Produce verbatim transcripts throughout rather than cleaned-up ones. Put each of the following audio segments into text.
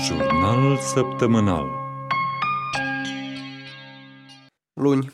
Jurnal săptămânal. Luni.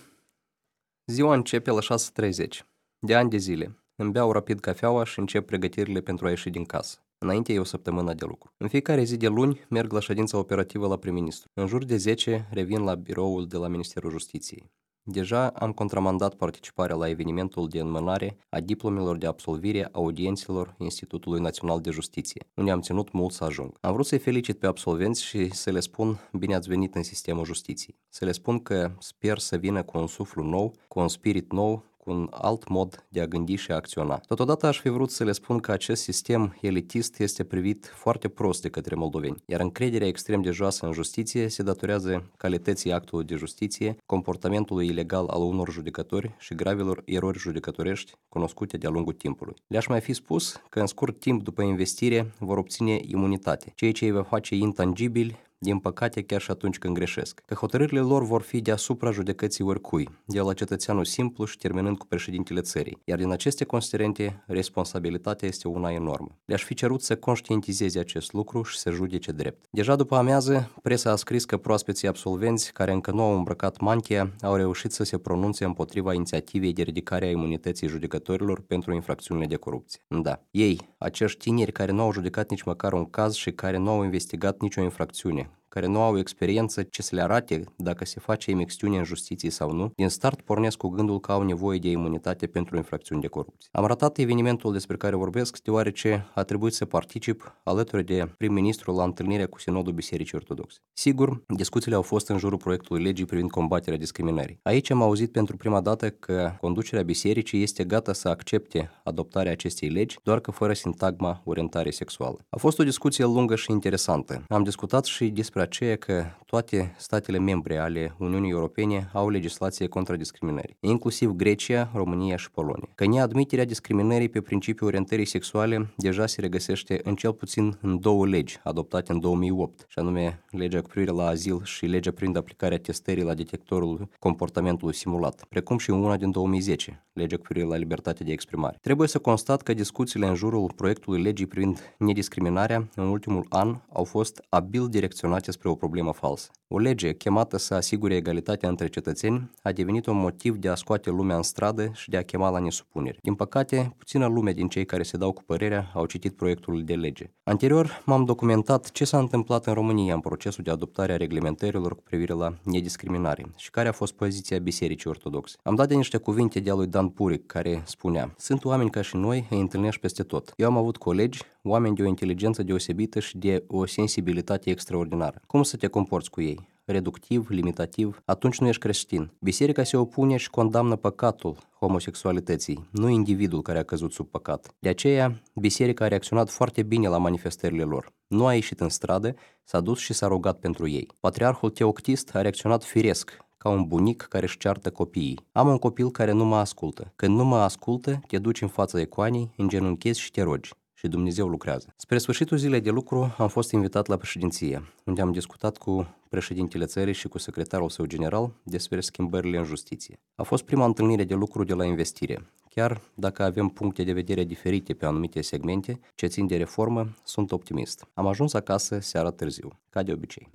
Ziua începe la șase și treizeci. De ani de zile. Îmi beau rapid cafeaua și încep pregătirile pentru a ieși din casă. Înainte e o săptămână de lucru. În fiecare zi de luni merg la ședința operativă la prim-ministru. În jur de zece revin la biroul de la Ministerul Justiției. Deja am contramandat participarea la evenimentul de înmânare a diplomelor de absolvire a audiențelor Institutului Național de Justiție, unde am ținut mult să ajung. Am vrut să-i felicit pe absolvenți și să le spun bine ați venit în sistemul justiției. Să le spun că sper să vină cu un suflu nou, cu un spirit nou, cu un alt mod de a gândi și a acționa. Totodată aș fi vrut să le spun că acest sistem elitist este privit foarte prost de către moldoveni, iar încrederea extrem de joasă în justiție se datorează calității actului de justiție, comportamentului ilegal al unor judecători și gravelor erori judecătorești cunoscute de-a lungul timpului. Le-aș mai fi spus că în scurt timp după investire vor obține imunitate, ceea ce îi va face intangibili, din păcate chiar și atunci când greșesc, că hotărârile lor vor fi deasupra judecății oricui, de la cetățeanul simplu și terminând cu președintele țării, iar din aceste considerente, responsabilitatea este una enormă. Le-aș fi cerut să conștientizeze acest lucru și să judece drept. Deja după amiază, presa a scris că proaspeții absolvenți, care încă nu au îmbrăcat mantia, au reușit să se pronunțe împotriva inițiativei de ridicare a imunității judecătorilor pentru infracțiunile de corupție. Da, ei, acești tineri care nu au judecat nici măcar un caz și care nu au investigat nicio infracțiune, care nu au experiență ce să le arate dacă se face imixtiune în justiție sau nu, din start pornesc cu gândul că au nevoie de imunitate pentru infracțiuni de corupție. Am ratat evenimentul despre care vorbesc deoarece a trebuit să particip alături de prim-ministru la întâlnirea cu Sinodul Bisericii Ortodoxe. Sigur, discuțiile au fost în jurul proiectului legii privind combaterea discriminării. Aici am auzit pentru prima dată că conducerea bisericii este gata să accepte adoptarea acestei legi, doar că fără sintagma orientare sexuală. A fost o discuție lungă și interesantă. Am discutat și despre aceea că toate statele membre ale Uniunii Europene au legislație contra discriminării, inclusiv Grecia, România și Polonia. Că neadmiterea discriminării pe principiul orientării sexuale deja se regăsește în cel puțin în două legi adoptate în două mii opt, și anume legea cu privire la azil și legea privind aplicarea testării la detectorul comportamentului simulat, precum și una din două mii zece, legea cu privire la libertatea de exprimare. Trebuie să constat că discuțiile în jurul proiectului legii privind nediscriminarea în ultimul an au fost abil direcționate spre o problemă falsă. O lege chemată să asigure egalitatea între cetățeni a devenit un motiv de a scoate lumea în stradă și de a chema la nesupunere. Din păcate, puțină lume din cei care se dau cu părerea au citit proiectul de lege. Anterior, m-am documentat ce s-a întâmplat în România în procesul de adoptare a reglementărilor cu privire la nediscriminare și care a fost poziția Bisericii Ortodoxe. Am dat de niște cuvinte de-a lui Dan Puric, care spunea: sunt oameni ca și noi, îi întâlnești peste tot. Eu am avut colegi, oameni de o inteligență deosebită și de o sensibilitate extraordinară. Cum să te comporți cu ei? Reductiv, limitativ? Atunci nu ești creștin. Biserica se opune și condamnă păcatul homosexualității, nu individul care a căzut sub păcat. De aceea, biserica a reacționat foarte bine la manifestările lor. Nu a ieșit în stradă, s-a dus și s-a rugat pentru ei. Patriarhul Teoctist a reacționat firesc, ca un bunic care își ceartă copiii. Am un copil care nu mă ascultă. Când nu mă ascultă, te duci în fața icoanei, îngenunchezi și te rogi. Și Dumnezeu lucrează. Spre sfârșitul zilei de lucru am fost invitat la președinție, unde am discutat cu președintele țării și cu secretarul său general despre schimbările în justiție. A fost prima întâlnire de lucru de la investire. Chiar dacă avem puncte de vedere diferite pe anumite segmente ce țin de reformă, sunt optimist. Am ajuns acasă seara târziu, ca de obicei.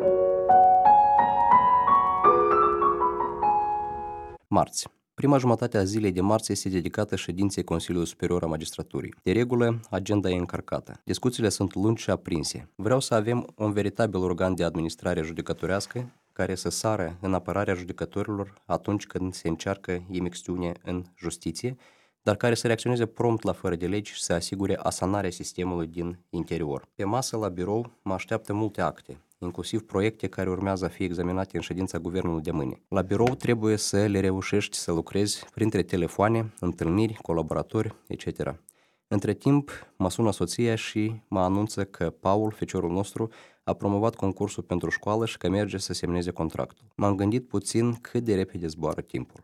Marți. Prima jumătate a zilei de marți este dedicată ședinței Consiliului Superior a Magistraturii. De regulă, agenda e încărcată. Discuțiile sunt lungi și aprinse. Vreau să avem un veritabil organ de administrare judecătorească care să sară în apărarea judecătorilor atunci când se încearcă imixtiune în justiție, dar care să reacționeze prompt la fără de legi și să asigure asanarea sistemului din interior. Pe masă, la birou, mă așteaptă multe acte, inclusiv proiecte care urmează a fi examinate în ședința guvernului de mâine. La birou trebuie să le reușești să lucrezi printre telefoane, întâlniri, colaboratori, et cetera. Între timp, mă sună soția și mă anunță că Paul, feciorul nostru, a promovat concursul pentru școală și că merge să semneze contractul. M-am gândit puțin cât de repede zboară timpul.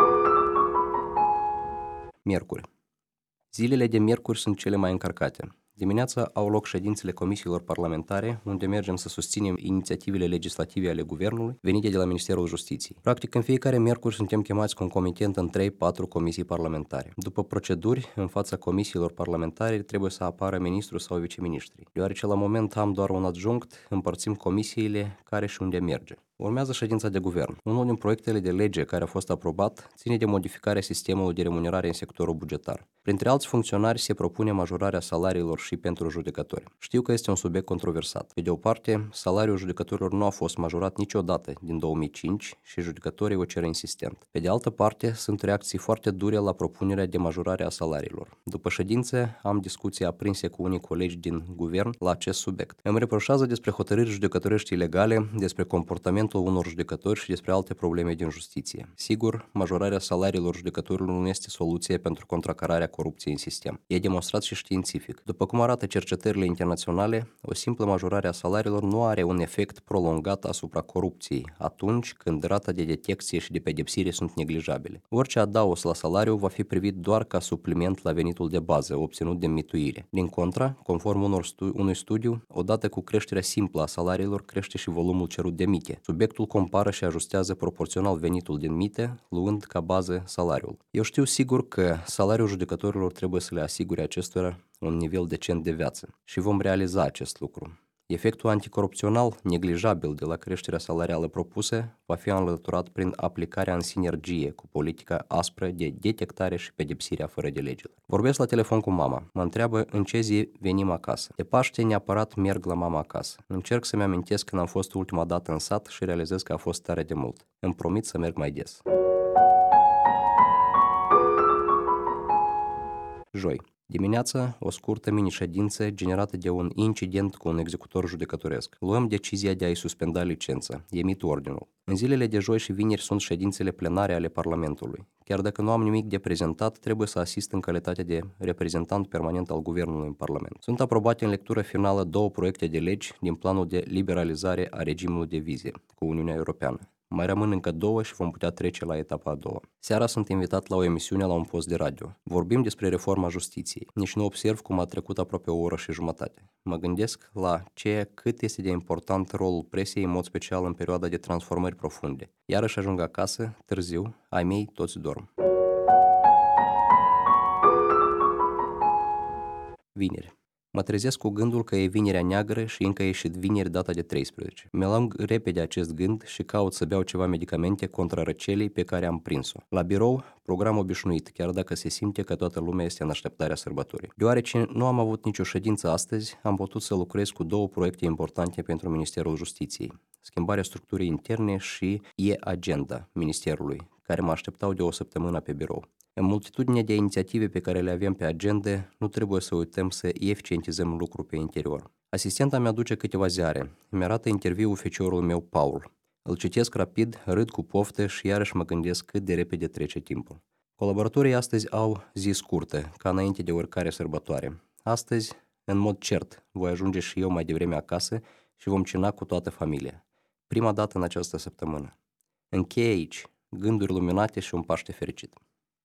Miercuri. Zilele de miercuri sunt cele mai încărcate. Dimineața au loc ședințele comisiilor parlamentare, unde mergem să susținem inițiativele legislative ale guvernului venite de la Ministerul Justiției. Practic, în fiecare miercuri suntem chemați concomitent în trei patru comisii parlamentare. După proceduri, în fața comisiilor parlamentare trebuie să apară ministru sau viceministri. Deoarece la moment am doar un adjunct, împărțim comisiile care și unde merge. Urmează ședința de guvern. Unul din proiectele de lege care a fost aprobat ține de modificarea sistemului de remunerare în sectorul bugetar. Printre alți funcționari se propune majorarea salariilor și pentru judecători. Știu că este un subiect controversat. Pe de o parte, salariul judecătorilor nu a fost majorat niciodată din două mii cinci și judecătorii o cer insistent. Pe de altă parte, sunt reacții foarte dure la propunerea de majorare a salariilor. După ședințe, am discuții aprinse cu unii colegi din guvern la acest subiect. Îmi reproșează despre hotărâri judecătorești ilegale, despre comportamentul unor judecători și despre alte probleme din justiție. Sigur, majorarea salariilor judecătorilor nu este soluție pentru contracararea corupției în sistem. E demonstrat și științific. După cum arată cercetările internaționale, o simplă majorare a salariilor nu are un efect prolongat asupra corupției, atunci când rata de detecție și de pedepsire sunt neglijabile. Orice adaos la salariu va fi privit doar ca supliment la venitul de bază obținut de mituire. Din contra, conform unor stu- unui studiu, odată cu creșterea simplă a salariilor, crește și volumul cerut de mite. Subiectul compară și ajustează proporțional venitul din mite, luând ca bază salariul. Eu știu sigur că salariul judecătorilor trebuie să le asigure acestora un nivel decent de viață și vom realiza acest lucru. Efectul anticorupțional neglijabil de la creșterea salarială propusă va fi înlăturat prin aplicarea în sinergie cu politica aspră de detectare și pedepsirea fără de legilor. Vorbesc la telefon cu mama. Mă întreabă în ce zi venim acasă. De Paște neapărat merg la mama acasă. Încerc să-mi amintesc când am fost ultima dată în sat și realizez că a fost tare de mult. Îmi promit să merg mai des. Joi. Dimineața, o scurtă mini-ședință generată de un incident cu un executor judecătoresc. Luăm decizia de a-i suspenda licența, emit ordinul. În zilele de joi și vineri sunt ședințele plenare ale Parlamentului. Chiar dacă nu am nimic de prezentat, trebuie să asist în calitate de reprezentant permanent al Guvernului în Parlament. Sunt aprobate în lectură finală două proiecte de legi din planul de liberalizare a regimului de vize cu Uniunea Europeană. Mai rămân încă două și vom putea trece la etapa a doua. Seara sunt invitat la o emisiune la un post de radio. Vorbim despre reforma justiției. Nici nu observ cum a trecut aproape o oră și jumătate. Mă gândesc la ceea cât este de important rolul presiei, în mod special în perioada de transformări profunde. Iarăși ajung acasă, târziu, ai mei toți dorm. Vineri. Mă trezesc cu gândul că e vinerea neagră și încă e ieșit vineri data de treisprezece. Mi-alang repede acest gând și caut să beau ceva medicamente contra răcelii pe care am prins-o. La birou, program obișnuit, chiar dacă se simte că toată lumea este în așteptarea sărbătorii. Deoarece nu am avut nicio ședință astăzi, am putut să lucrez cu două proiecte importante pentru Ministerul Justiției. Schimbarea structurii interne și e-agenda Ministerului, care mă așteptau de o săptămână pe birou. În multitudinea de inițiative pe care le avem pe agenda, nu trebuie să uităm să eficientizăm lucrul pe interior. Asistenta mi aduce câteva ziare. Îmi arată interviul feciorul meu, Paul. Îl citesc rapid, râd cu poftă și iarăși mă gândesc cât de repede trece timpul. Colaboratorii astăzi au zi scurtă, ca înainte de oricare sărbătoare. Astăzi, în mod cert, voi ajunge și eu mai devreme acasă și vom cina cu toată familia. Prima dată în această săptămână. Încheie aici, gânduri luminate și un Paște fericit.